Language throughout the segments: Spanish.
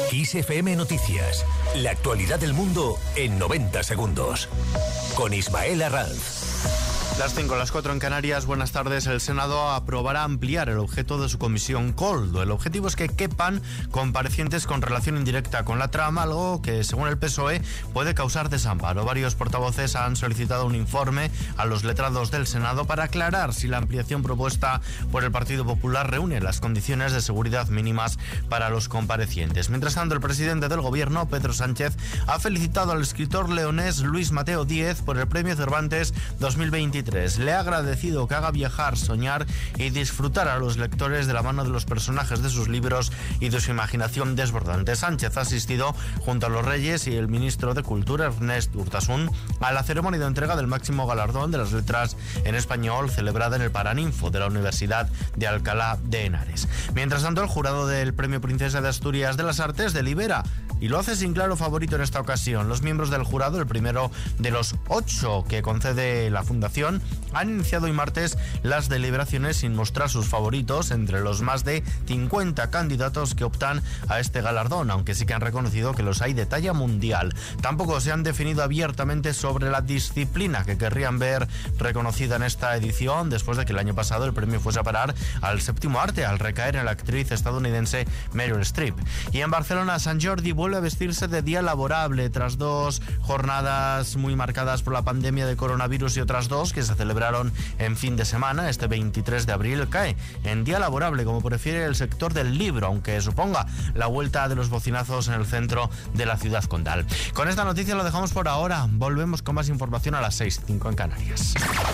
Kiss FM Noticias. La actualidad del mundo en 90 segundos. Con Ismael Arranz. Las 5, las 4 en Canarias. Buenas tardes. El Senado aprobará ampliar el objeto de su comisión Coldo. El objetivo es que quepan comparecientes con relación indirecta con la trama, algo que, según el PSOE, puede causar desamparo. Varios portavoces han solicitado un informe a los letrados del Senado para aclarar si la ampliación propuesta por el Partido Popular reúne las condiciones de seguridad mínimas para los comparecientes. Mientras tanto, el presidente del Gobierno, Pedro Sánchez, ha felicitado al escritor leonés Luis Mateo Díez por el Premio Cervantes 2023. Le ha agradecido que haga viajar, soñar y disfrutar a los lectores de la mano de los personajes de sus libros y de su imaginación desbordante. Sánchez ha asistido junto a los Reyes y el ministro de Cultura, Ernest Urtasun, a la ceremonia de entrega del máximo galardón de las letras en español celebrada en el Paraninfo de la Universidad de Alcalá de Henares. Mientras tanto, el jurado del Premio Princesa de Asturias de las Artes delibera y lo hace sin claro favorito en esta ocasión. Los miembros del jurado, el primero de los 8 que concede la Fundación, han iniciado hoy martes las deliberaciones sin mostrar sus favoritos entre los más de 50 candidatos que optan a este galardón, aunque sí que han reconocido que los hay de talla mundial. Tampoco se han definido abiertamente sobre la disciplina que querrían ver reconocida en esta edición, después de que el año pasado el premio fuese a parar al séptimo arte, al recaer en la actriz estadounidense Meryl Streep. Y en Barcelona, Sant Jordi vuelve a vestirse de día laborable tras 2 jornadas muy marcadas por la pandemia de coronavirus y otras 2 que se celebraron en fin de semana. Este 23 de abril cae en día laborable, como prefiere el sector del libro, aunque suponga la vuelta de los bocinazos en el centro de la ciudad condal. Con esta noticia lo dejamos por ahora. Volvemos con más información a las 6:05 en Canarias.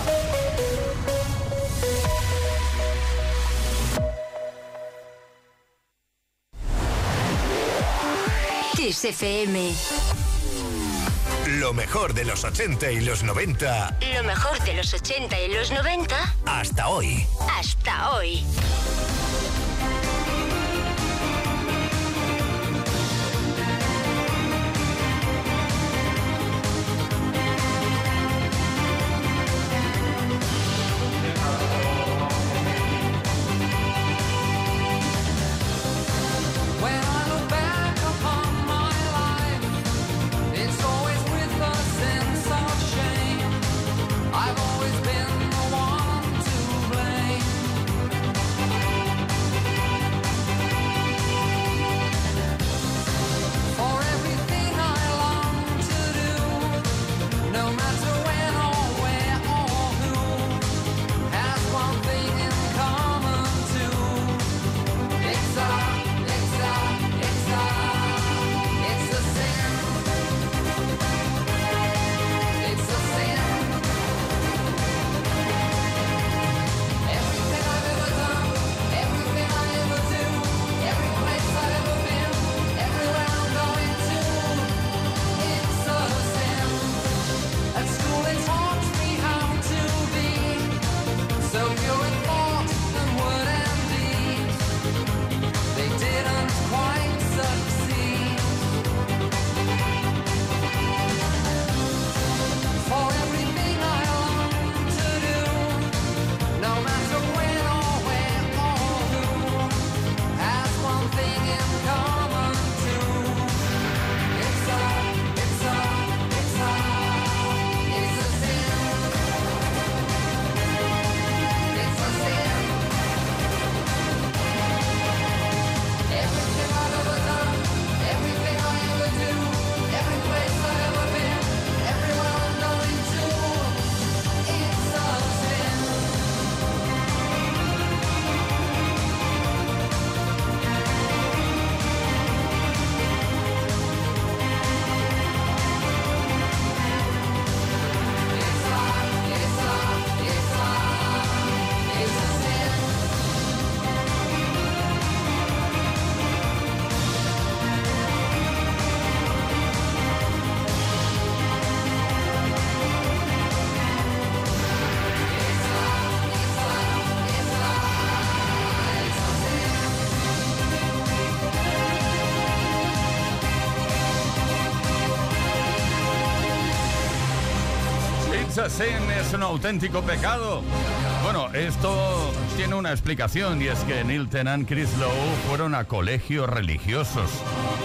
Kiss FM. Lo mejor de los 80 y los 90. Lo mejor de los 80 y los 90. Hasta hoy. Hasta hoy. Sin es un auténtico pecado. Bueno, esto tiene una explicación, y es que Neil Tennant y Chris Lowe fueron a colegios religiosos.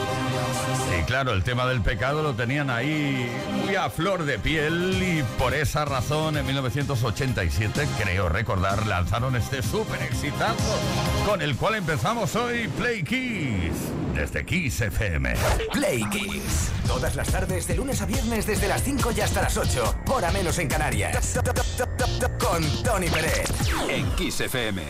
Y claro, el tema del pecado lo tenían ahí muy a flor de piel y por esa razón en 1987, creo recordar, lanzaron este súper exitazo con el cual empezamos hoy Play Kiss desde Kiss FM. Play Kiss. Todas las tardes de lunes a viernes desde las 5 y hasta las 8. Hora menos en Canarias. Con Tony Pérez. En Kiss FM.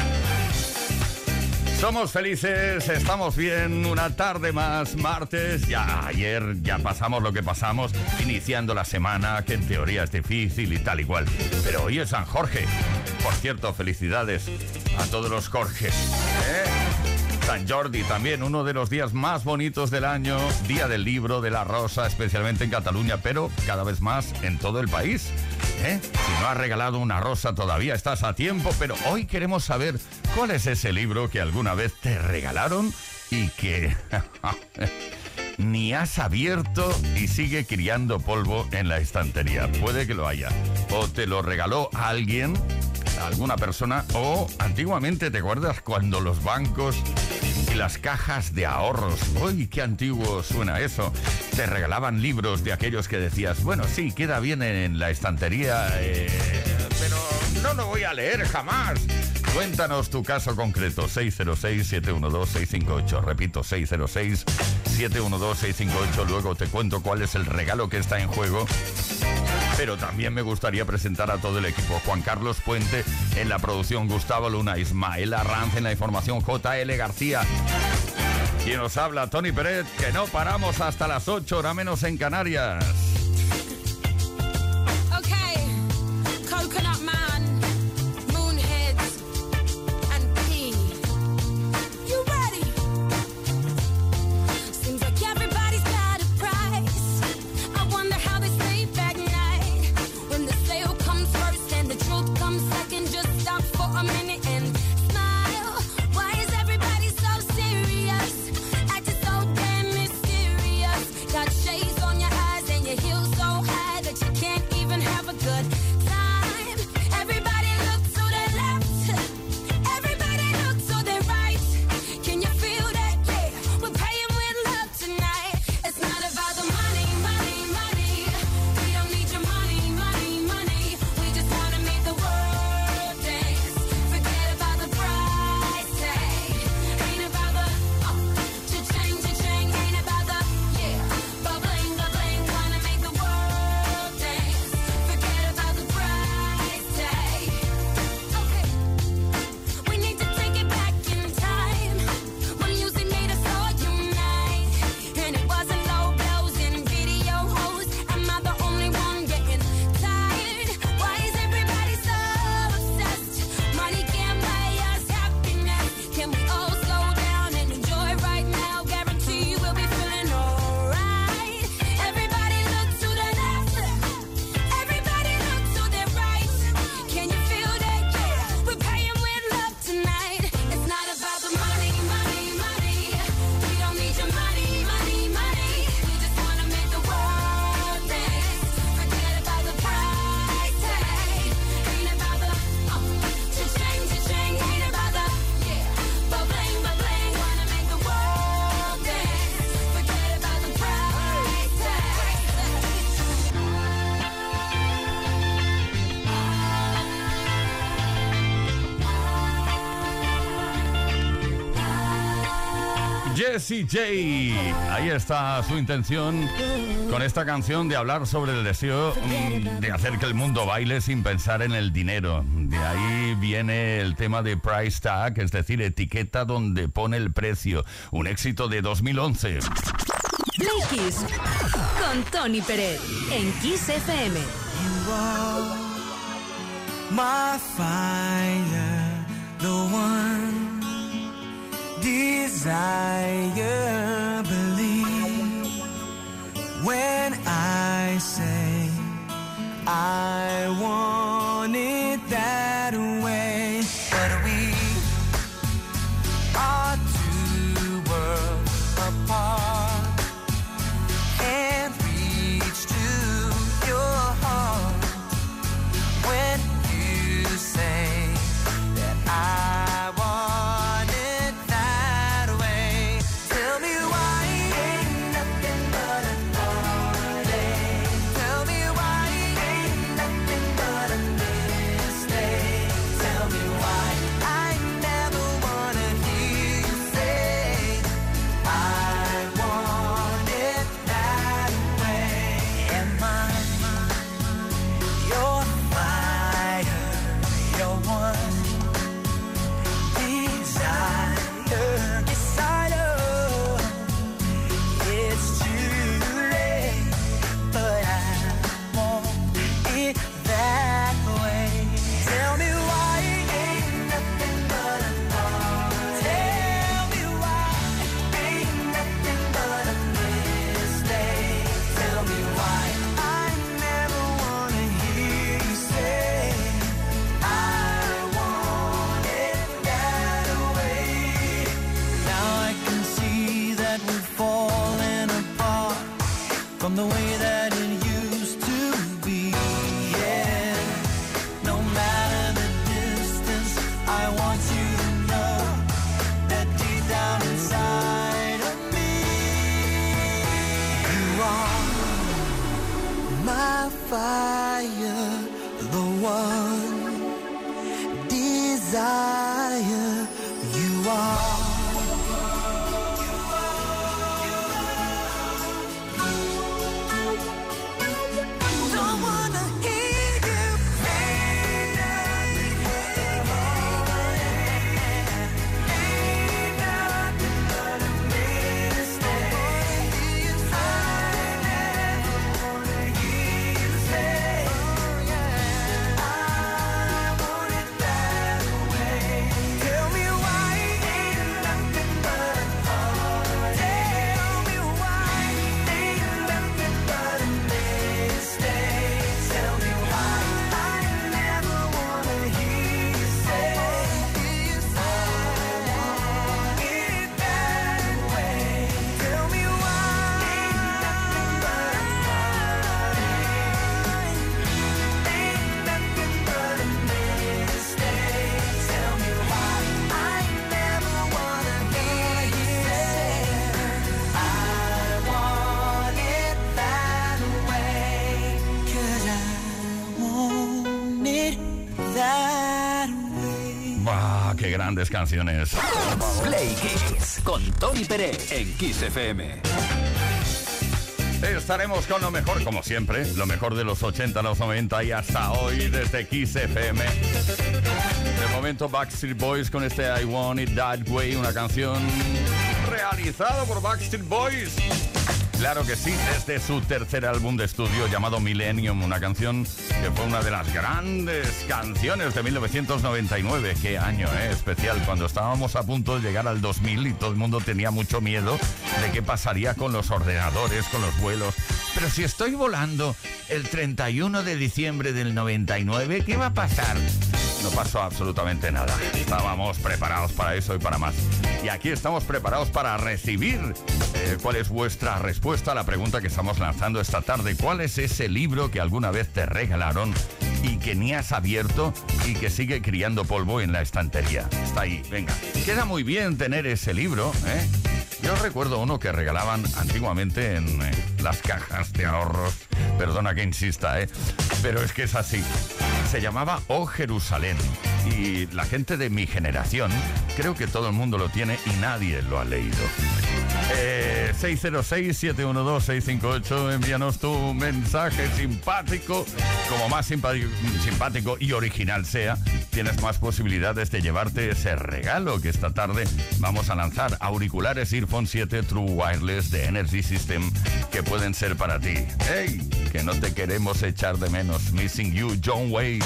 Somos felices, estamos bien, una tarde más, martes. Ya ayer ya pasamos lo que pasamos, iniciando la semana, que en teoría es difícil y tal y cual. Pero hoy es San Jorge. Por cierto, felicidades a todos los Jorges. San Jordi también, uno de los días más bonitos del año, Día del Libro, de la Rosa, especialmente en Cataluña, pero cada vez más en todo el país. Si no has regalado una rosa todavía estás a tiempo, pero hoy queremos saber cuál es ese libro que alguna vez te regalaron y que ni has abierto y sigue criando polvo en la estantería. Puede que lo haya. O te lo regaló alguien, alguna persona, o antiguamente, ¿te acuerdas cuando los bancos y las cajas de ahorros, uy, qué antiguo suena eso, te regalaban libros de aquellos que decías, bueno, sí, queda bien en la estantería, pero no lo voy a leer jamás? Cuéntanos tu caso concreto, 606-712-658. Repito, 606-712-658. Luego te cuento cuál es el regalo que está en juego. Pero también me gustaría presentar a todo el equipo. Juan Carlos Puente en la producción, Gustavo Luna, Ismael Arranz en la información, JL García. Quien nos habla, Tony Pérez, que no paramos hasta las 8, hora menos en Canarias. Jessie J. Ahí está su intención con esta canción de hablar sobre el deseo de hacer que el mundo baile sin pensar en el dinero. De ahí viene el tema de price tag, es decir, etiqueta donde pone el precio. Un éxito de 2011. Play Kiss con Tony Pérez en Kiss FM. You are my fire, the one desire, believe when I say I want it that way. But we are two worlds apart, can't reach to your heart when you say that I want it that way. from the way that it used to be. Yeah, no matter the distance, I want you to know that deep down inside of me, you are my fire, the one desire. You are. Qué grandes canciones. Play Kiss con Tony Pérez en Kiss FM. Estaremos con lo mejor, como siempre, lo mejor de los 80, los 90 y hasta hoy desde Kiss FM. De momento Backstreet Boys con este I Want It That Way, una canción realizada por Backstreet Boys. Claro que sí, desde su tercer álbum de estudio llamado Millennium, una canción que fue una de las grandes canciones de 1999. Qué año, especial, cuando estábamos a punto de llegar al 2000 y todo el mundo tenía mucho miedo de qué pasaría con los ordenadores, con los vuelos. Pero si estoy volando el 31 de diciembre del 99, ¿qué va a pasar? No pasó absolutamente nada. Estábamos preparados para eso y para más. Y aquí estamos preparados para recibir cuál es vuestra respuesta a la pregunta que estamos lanzando esta tarde. ¿Cuál es ese libro que alguna vez te regalaron y que ni has abierto y que sigue criando polvo en la estantería? Está ahí, venga. Queda muy bien tener ese libro, ¿eh? Yo recuerdo uno que regalaban antiguamente en las cajas de ahorros. Perdona que insista, pero es que es así. Se llamaba Oh Jerusalén. Y la gente de mi generación, creo que todo el mundo lo tiene y nadie lo ha leído. 606-712-658, envíanos tu mensaje simpático. Como más simpático y original sea, tienes más posibilidades de llevarte ese regalo que esta tarde vamos a lanzar. Auriculares Earphone 7 True Wireless de Energy System, que pueden ser para ti. ¡Hey! Que no te queremos echar de menos. Missing You, John Waits.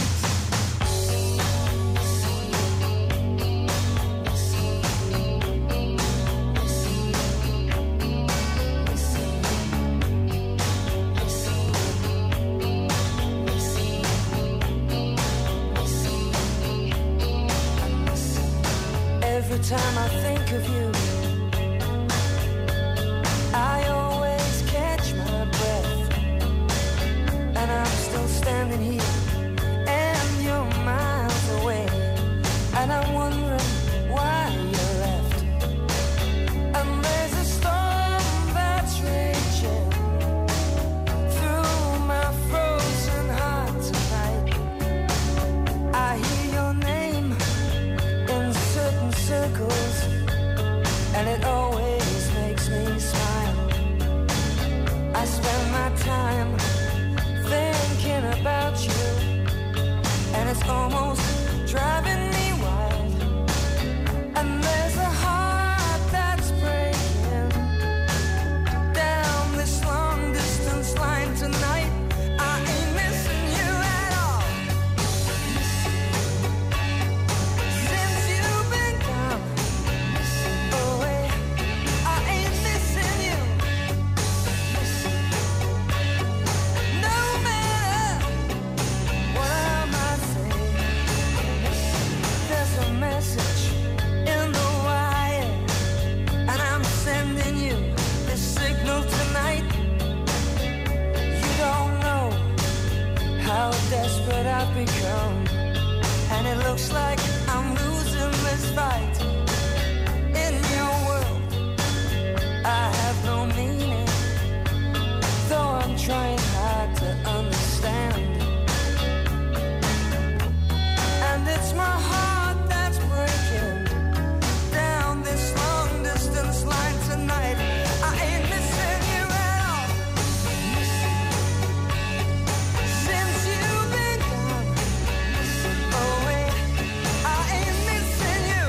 Every time I think of you, I always catch my breath, and I'm still standing here, and you're miles away, and I'm wondering why you left. And there's a storm that's raging through my frozen heart tonight. I hear your name in certain circles, and it always makes me smile. I spend my time thinking about you, and it's almost driving me wild. And there's a heart that's breaking down this long distance line tonight. I ain't missing you at all. Since you've been gone away, I ain't missing you. become, and it looks like I'm losing this fight. In your world, I have no meaning, though I'm trying hard to understand. And it's my heart that's breaking down this long distance line tonight. I ain't missing you at all. Since you've been gone away, I ain't missing you.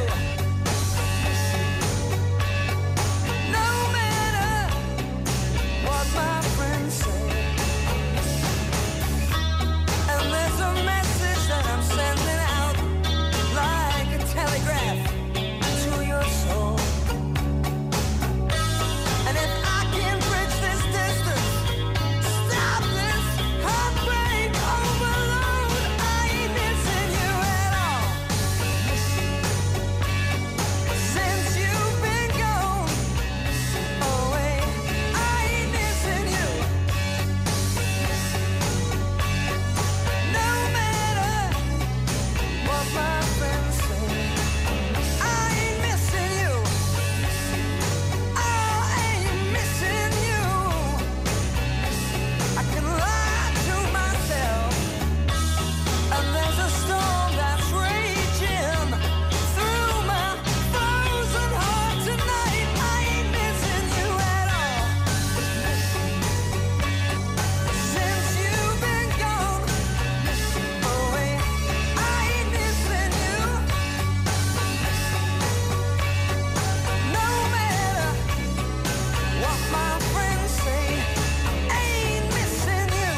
No matter what my friends say. And there's a message that I'm sending out like a telegraph to your soul. And if I can bridge this distance, stop this heartbreak overload, I ain't missing you at all. Since you've been gone away, I ain't missing you. No matter what my friends say, I ain't missing you. I ain't missing you. I can lie to myself, and there's a storm that's raging through my frozen heart tonight. I ain't missing you at all. Since you've been gone away, I ain't missing you. No matter what my friends say, I ain't missing you.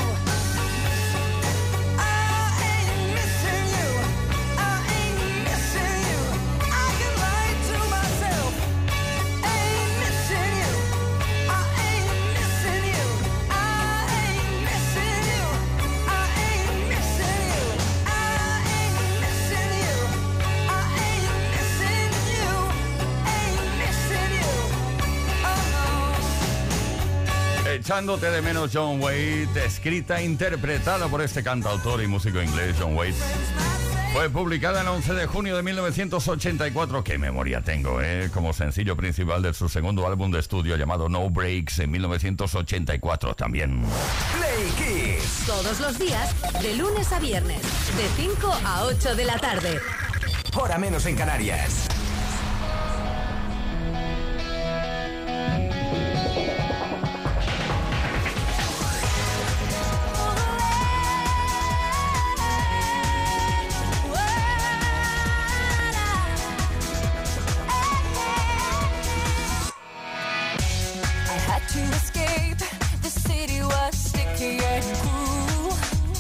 I ain't missing you. I ain't missing you. I can lie to myself. I ain't missing you. I ain't missing you. I ain't missing you. I ain't missing you. I ain't missing you. I ain't missing you. Ain't missing you. Oh no. Echándote de menos, John Waite, escrita e interpretada por este cantautor y músico inglés, John Waite. Fue publicada el 11 de junio de 1984, qué memoria tengo, como sencillo principal de su segundo álbum de estudio llamado No Breaks en 1984 también. Play Kiss. Todos los días, de lunes a viernes, de 5 a 8 de la tarde. Hora menos en Canarias. I had to escape. The city was sticky and cruel.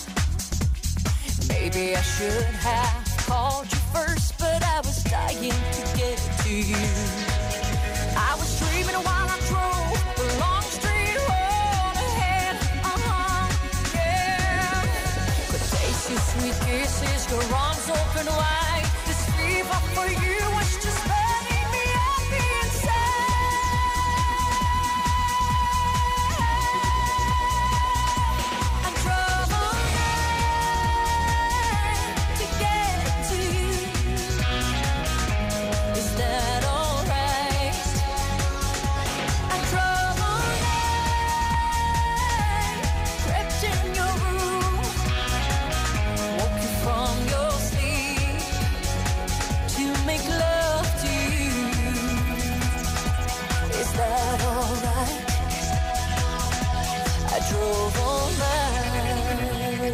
Maybe I should have called you first, but I was dying to get to you. I was dreaming while I drove the long street road ahead. Yeah. Could taste your sweet kisses, your arms open wide. This fever for you was just burning me up inside. I drove all night to get to you. Is that alright? I drove all night, crept in your room, woke you from your sleep to make love to you. Is that alright? I drove all night.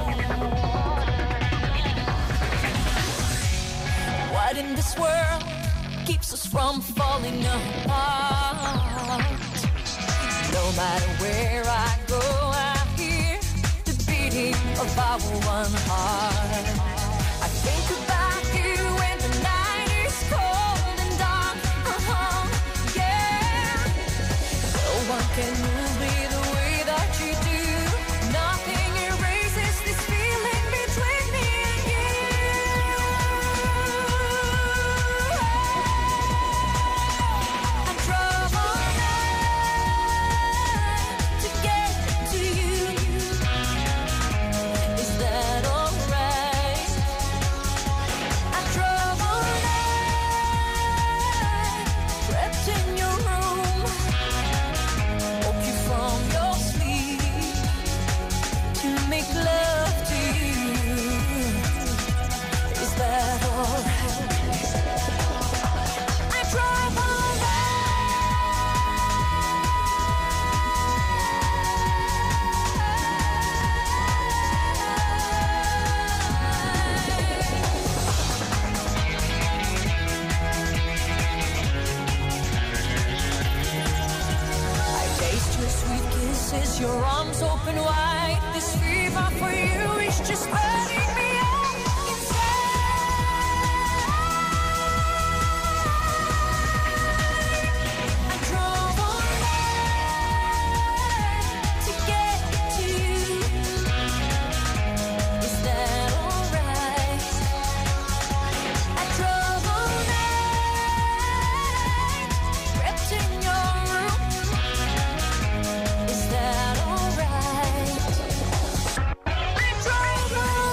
What in this world keeps us from falling apart? No matter where I go, I hear the beating of our one heart. I think about you when the night is cold and dark. Yeah. No one can move me the way that you do. Nothing erases this feeling between me and you. I drove all night to get to you. Is that alright? roses, your arms open wide. This fever for you is just burning me up inside. I drove all night to get to you. Is that alright? I drove all night, crept in your room. Is that alright? I drove all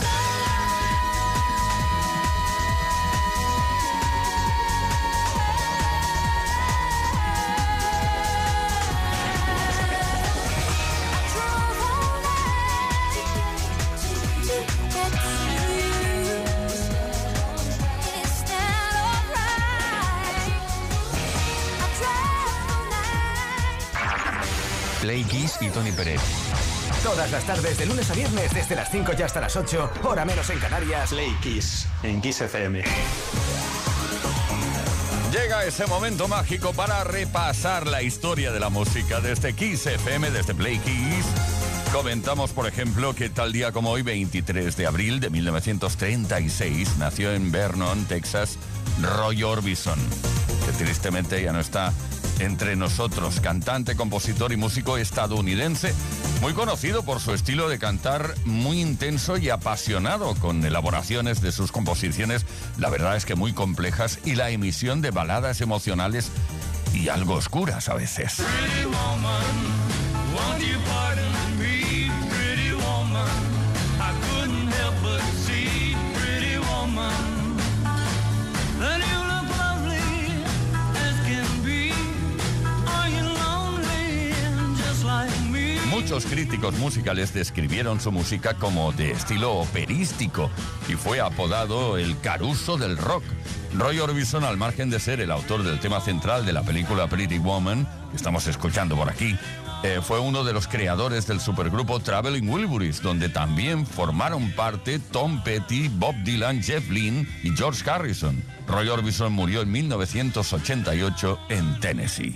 Play Kiss y Tony Pérez. Todas las tardes, de lunes a viernes, desde las 5 y hasta las 8, hora menos en Canarias. Play Kiss en Kiss FM. Llega ese momento mágico para repasar la historia de la música desde Kiss FM, desde Play Kiss. Comentamos, por ejemplo, que tal día como hoy, 23 de abril de 1936, nació en Vernon, Texas, Roy Orbison, que tristemente ya no está entre nosotros. Cantante, compositor y músico estadounidense, muy conocido por su estilo de cantar muy intenso y apasionado, con elaboraciones de sus composiciones, la verdad es que muy complejas, y la emisión de baladas emocionales y algo oscuras a veces. Pretty woman, won't you pardon me, pretty woman, I couldn't help but see, pretty woman, that you look lovely as can be, are you lonely just like me? Muchos críticos musicales describieron su música como de estilo operístico y fue apodado el Caruso del rock. Roy Orbison, al margen de ser el autor del tema central de la película Pretty Woman, que estamos escuchando por aquí, fue uno de los creadores del supergrupo Traveling Wilburys, donde también formaron parte Tom Petty, Bob Dylan, Jeff Lynne y George Harrison. Roy Orbison murió en 1988 en Tennessee.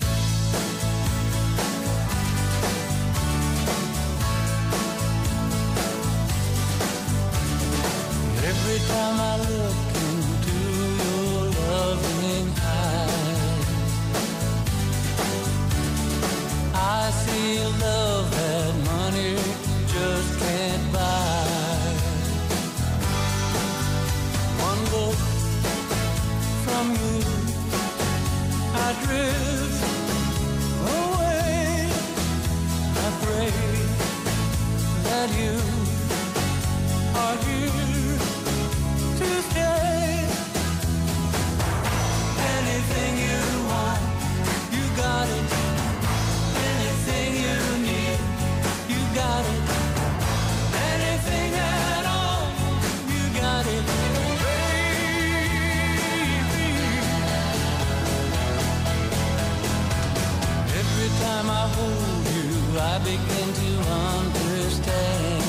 Every time I look into your loving eyes, I see a love that money just can't buy. One look from you, I drift away. I pray that you are here to stay. Anything you want, you got it. Anything you need, you got it. Anything at all, you got it, baby. Every time I hold you, I begin to understand.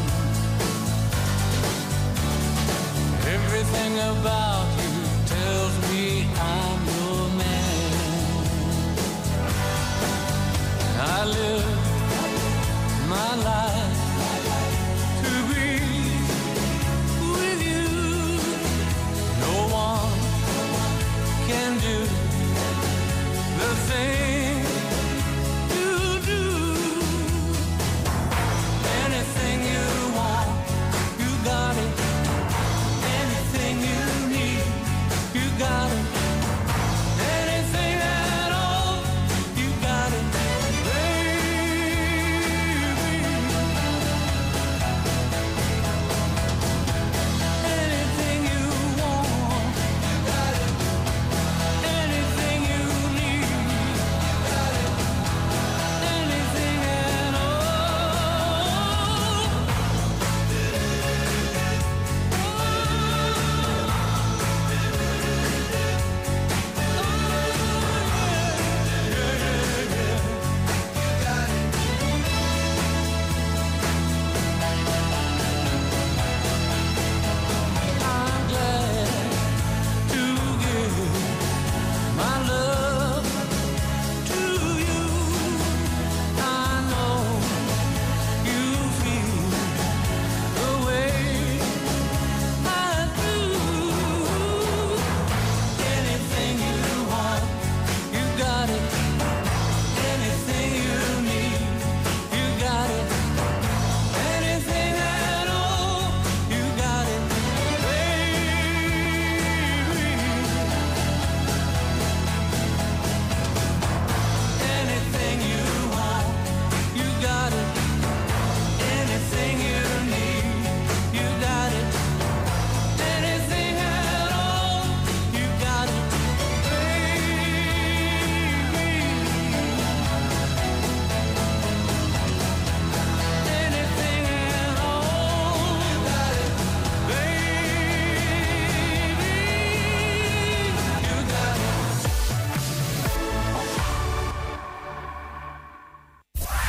Everything about you tells me I'm your man. I live my life to be with you. No one can do the thing you do. Anything you want, you got it. Anything you need, you got it. Anything at all, you got it, baby.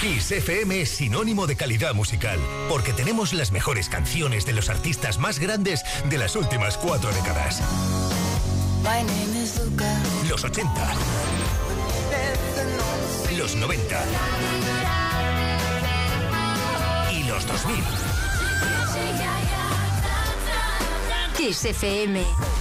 Kiss FM es sinónimo de calidad musical, porque tenemos las mejores canciones de los artistas más grandes de las últimas 4 décadas. Los 80. Los 90. Y los 2000. Kiss FM.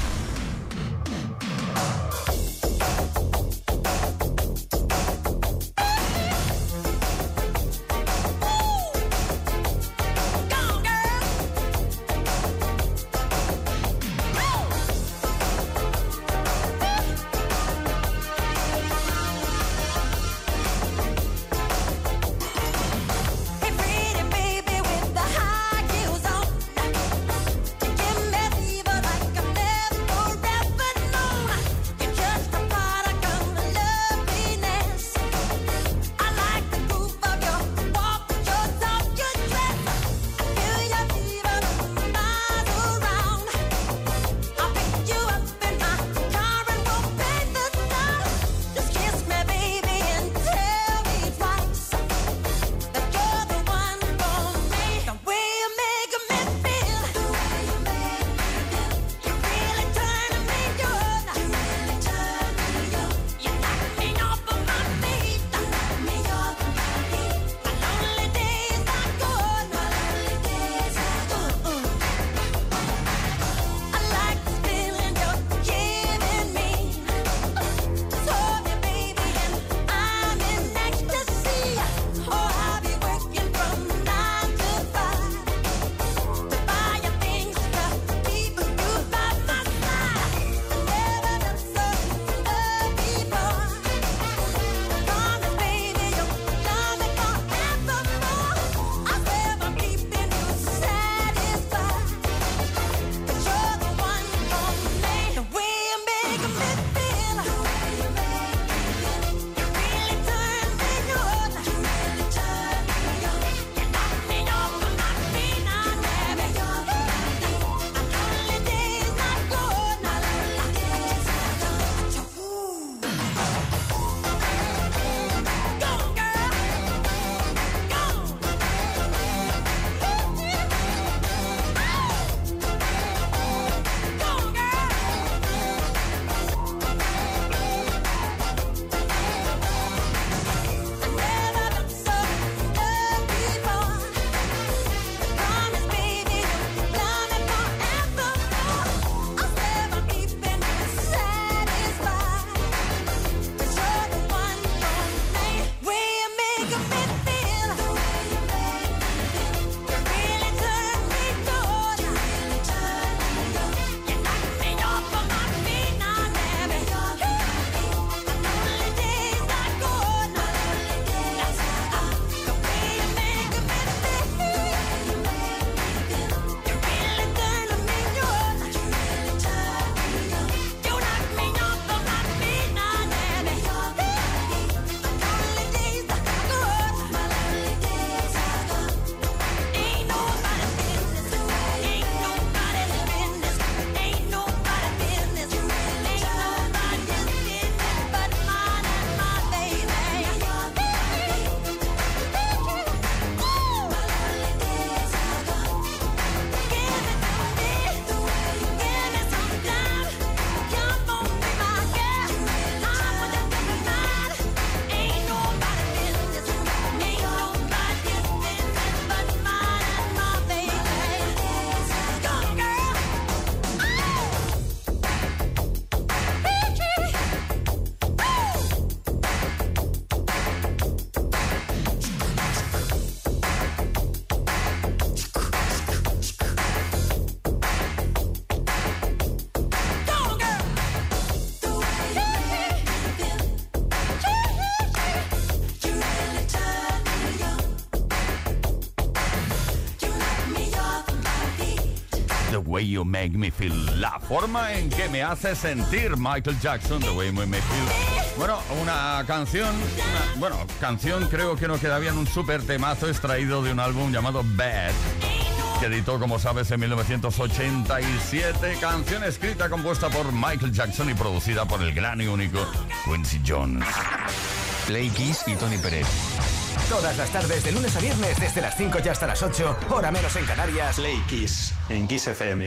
Way You Make Me Feel. La forma en que me hace sentir Michael Jackson, The Way You Make Me Feel. Bueno, una canción, canción creo que nos queda bien, un súper temazo extraído de un álbum llamado Bad, que editó, como sabes, en 1987. Canción escrita, compuesta por Michael Jackson y producida por el gran y único Quincy Jones. Play Kiss y Tony Pérez. Todas las tardes de lunes a viernes desde las 5 y hasta las 8, hora menos en Canarias. Play Kiss en Kiss FM.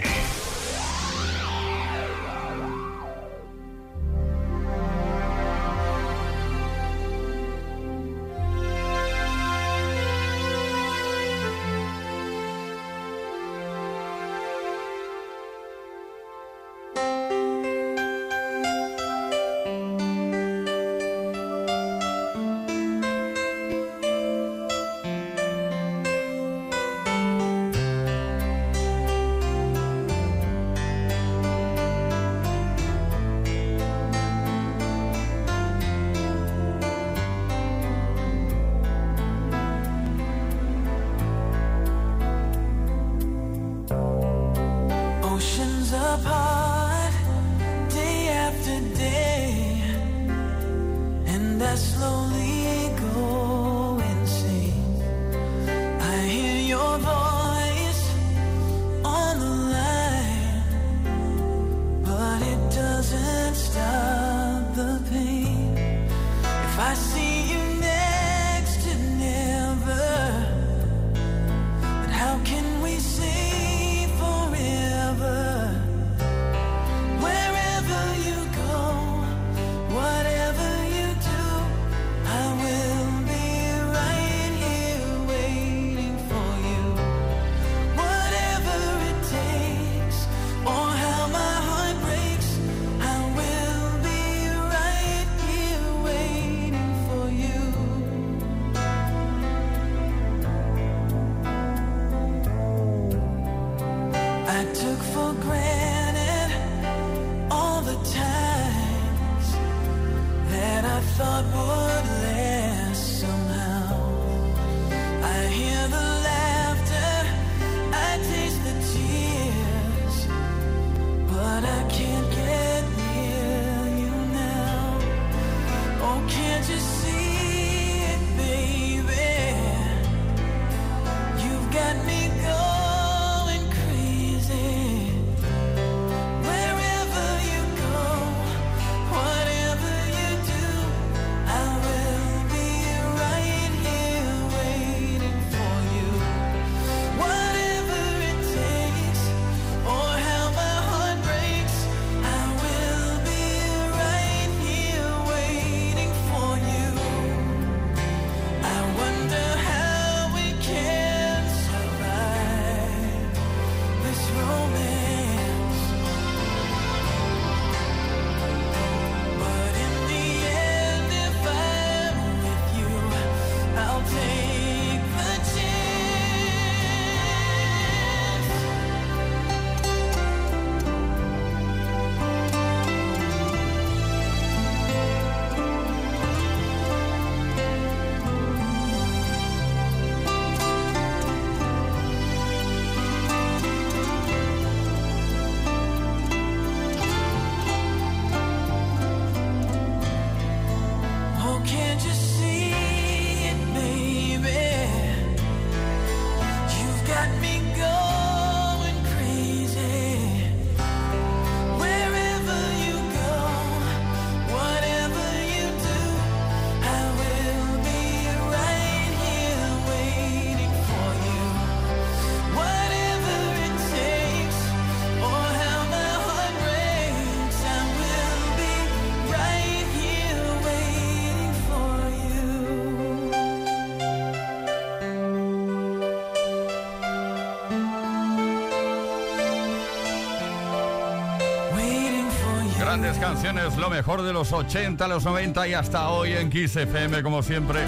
Grandes canciones, lo mejor de los 80, los 90 y hasta hoy en Kiss FM, como siempre.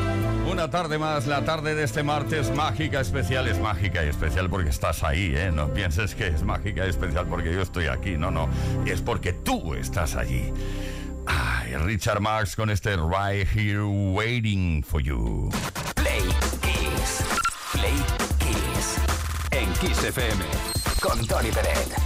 Una tarde más, la tarde de este martes, mágica, especial. Es mágica y especial porque estás ahí, ¿eh? No pienses que es mágica y especial porque yo estoy aquí, no. Es porque tú estás allí. Ay, Richard Marx con este Right Here Waiting for You. Play Kiss. Play Kiss. En Kiss FM. Con Tony Peret.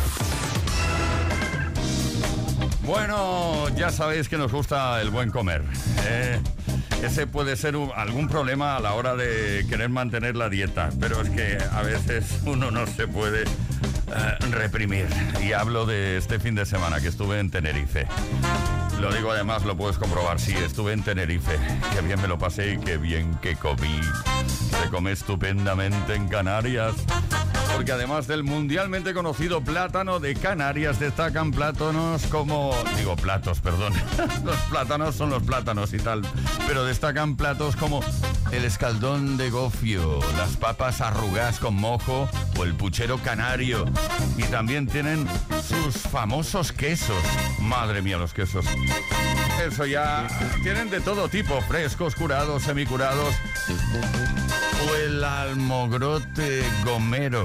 Bueno, ya sabéis que nos gusta el buen comer. Ese puede ser algún problema a la hora de querer mantener la dieta, pero es que a veces uno no se puede reprimir. Y hablo de este fin de semana que estuve en Tenerife. Lo digo además, lo puedes comprobar. Sí, estuve en Tenerife. Qué bien me lo pasé y qué bien que comí. Se come estupendamente en Canarias. Porque además del mundialmente conocido plátano de Canarias, destacan plátanos como... Digo, platos, perdón. Los plátanos son los plátanos y tal. Pero destacan platos como el escaldón de gofio, las papas arrugadas con mojo o el puchero canario. Y también tienen sus famosos quesos. Madre mía, los quesos. Eso ya... Tienen de todo tipo, frescos, curados, semicurados. O el almogrote gomero.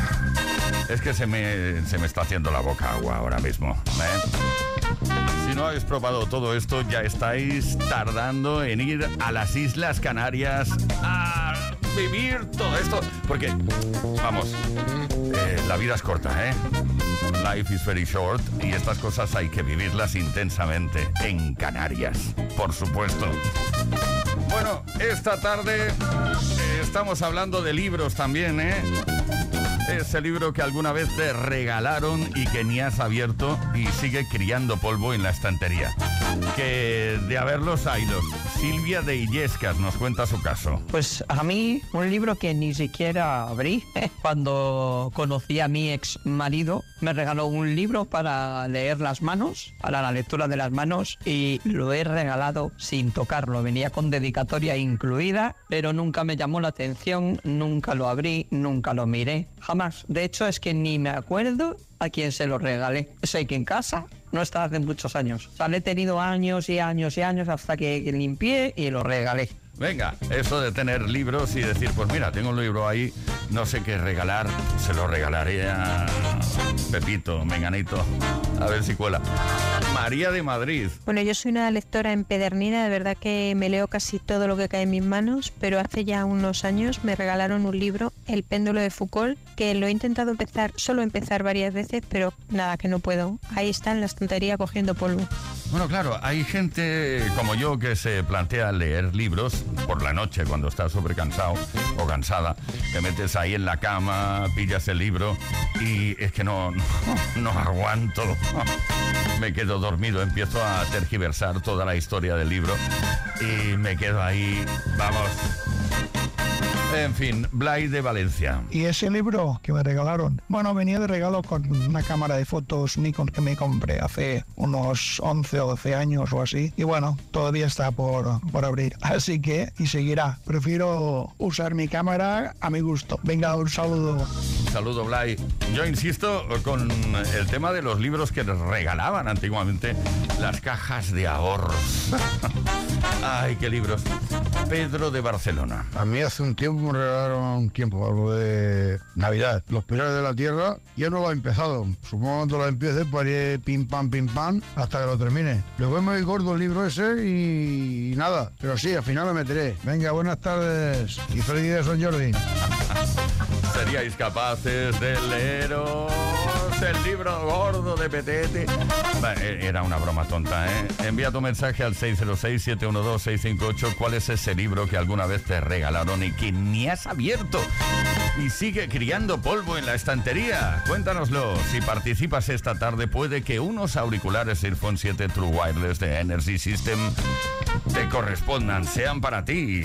Es que se me está haciendo la boca agua ahora mismo, ¿eh? Si no habéis probado todo esto, ya estáis tardando en ir a las Islas Canarias a vivir todo esto. Porque, vamos, la vida es corta, ¿eh? Life is very short y estas cosas hay que vivirlas intensamente en Canarias, por supuesto. Bueno, esta tarde estamos hablando de libros también, ¿eh? Ese libro que alguna vez te regalaron y que ni has abierto y sigue criando polvo en la estantería. Que de haberlos haylos. Silvia de Illescas nos cuenta su caso. Pues a mí, un libro que ni siquiera abrí. Cuando conocí a mi ex marido, me regaló un libro para leer las manos, para la lectura de las manos, y lo he regalado sin tocarlo. Venía con dedicatoria incluida, pero nunca me llamó la atención, nunca lo abrí, nunca lo miré. Jamás. De hecho, es que ni me acuerdo a quién se lo regalé. Sé que en casa no está hace muchos años. O sea, le he tenido años y años y años hasta que limpié y lo regalé. Venga, eso de tener libros y decir, pues mira, tengo un libro ahí, no sé qué regalar, se lo regalaré a Pepito, Menganito, a ver si cuela. María de Madrid. Bueno, yo soy una lectora empedernida, de verdad que me leo casi todo lo que cae en mis manos, pero hace ya unos años me regalaron un libro, El péndulo de Foucault, que lo he intentado solo empezar varias veces, pero nada, que no puedo. Ahí está en la estantería cogiendo polvo. Bueno, claro, hay gente como yo que se plantea leer libros por la noche cuando estás súper cansado o cansada. Te metes ahí en la cama, pillas el libro y es que no aguanto. Me quedo dormido, empiezo a tergiversar toda la historia del libro y me quedo ahí, vamos. En fin, Blay de Valencia. ¿Y ese libro que me regalaron? Bueno, venía de regalo con una cámara de fotos Nikon que me compré hace unos 11 o 12 años o así. Y bueno, todavía está por abrir. Así que, y seguirá. Prefiero usar mi cámara a mi gusto. Venga, un saludo. Saludo, Blay. Yo insisto con el tema de los libros que les regalaban antiguamente, las cajas de ahorros. Ay, qué libros. Pedro de Barcelona. A mí hace un tiempo me regalaron algo de Navidad. Los Pilares de la Tierra, ya no lo he empezado. Supongo que cuando lo empiece, pues iré pim pam, hasta que lo termine. Luego es muy gordo el libro ese y nada. Pero sí, al final me meteré. Venga, buenas tardes y feliz día de San Jordi. ¿Seríais capaces de leeros el libro gordo de Petete? Era una broma tonta, ¿eh? Envía tu mensaje al 606-712-658. ¿Cuál es ese libro que alguna vez te regalaron y que ni has abierto y sigue criando polvo en la estantería? Cuéntanoslo. Si participas esta tarde, puede que unos auriculares Earphone 7 True Wireless de Energy System te correspondan, sean para ti.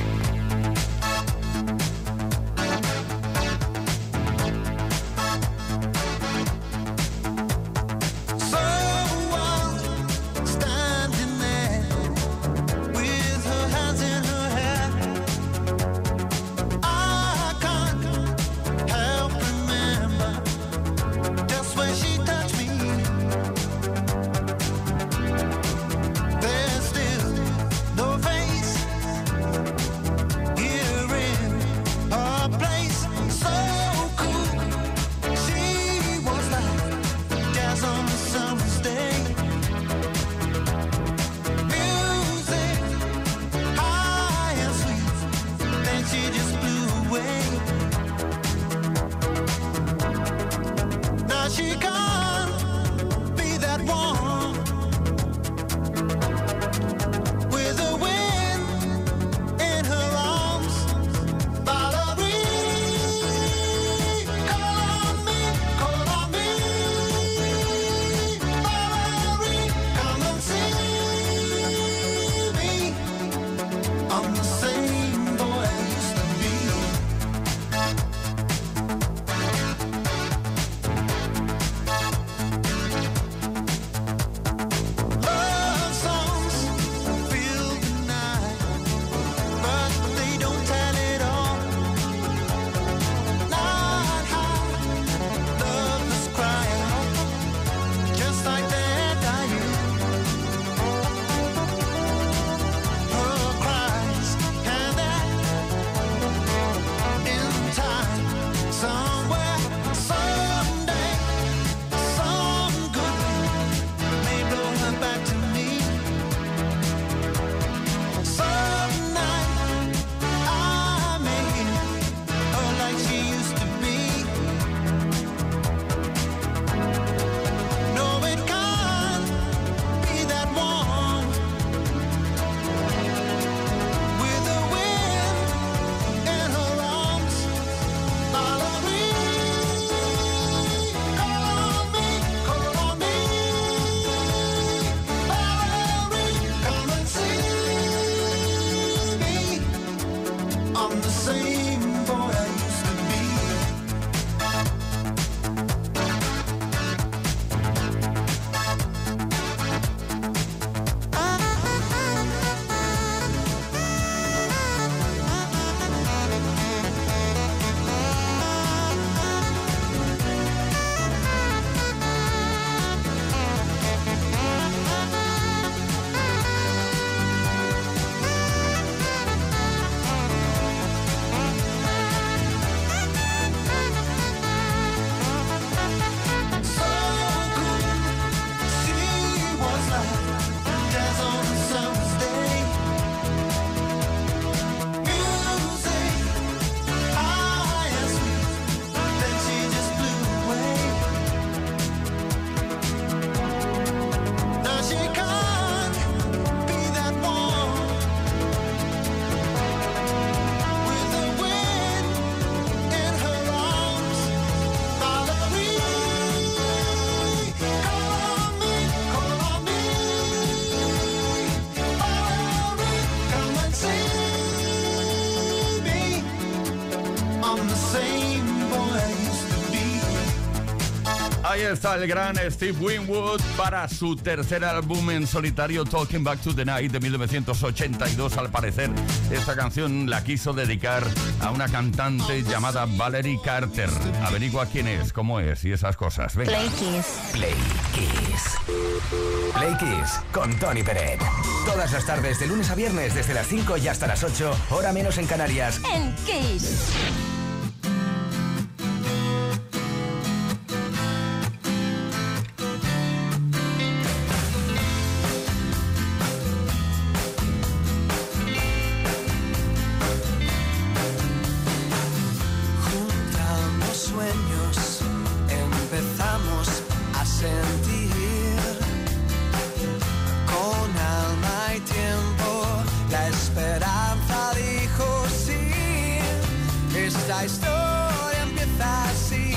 There's still no face I'm the same boy I used to be. Ahí está el gran Steve Winwood para su tercer álbum en solitario, Talking Back to the Night, de 1982. Al parecer, esta canción la quiso dedicar a una cantante llamada Valerie Carter. Averigua quién es, cómo es y esas cosas. Venga. Play Kiss. Play Kiss. Play Kiss con Tony Peret. Todas las tardes, de lunes a viernes, desde las 5 y hasta las 8, hora menos en Canarias. En Kiss. La historia empieza así,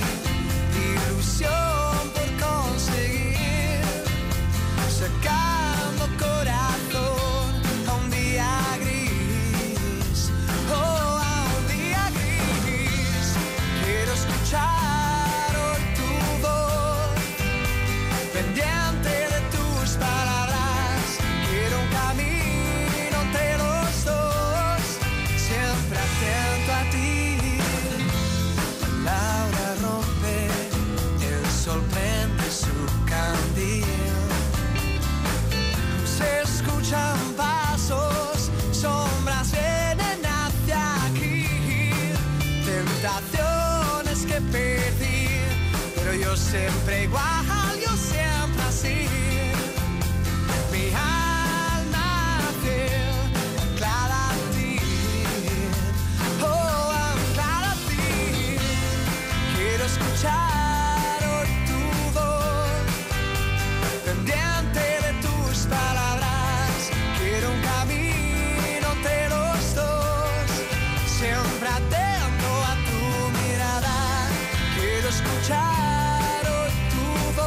ilusión por conseguir, sacando corazón a un día gris, oh, a un día gris. Quiero escuchar hoy tu voz, pendiente de tus palabras. Quiero un camino entre los dos, siempre atento a ti. Laura rompe, el sol prende su candil. Se escuchan pasos, sombras vienen hacia aquí. Tentaciones que perdí, pero yo siempre igual, yo siempre así. Mi alma fiel, anclada a ti. Oh, anclada a ti. Quiero escuchar hoy tu voz, pendiente de tus palabras. Quiero un camino entre los dos, siempre atento a tu mirada. Quiero escuchar hoy tu voz.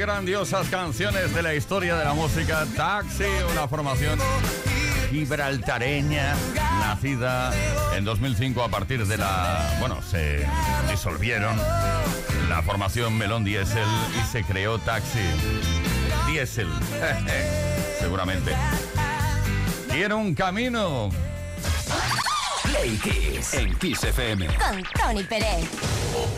grandiosas canciones de la historia de la música. Taxi, una formación gibraltareña, nacida en 2005 a partir de se disolvieron la formación Melón Diesel y se creó Taxi. Diesel, seguramente. Tiene un camino. Play Kiss en Kiss FM. Con Tony Pérez.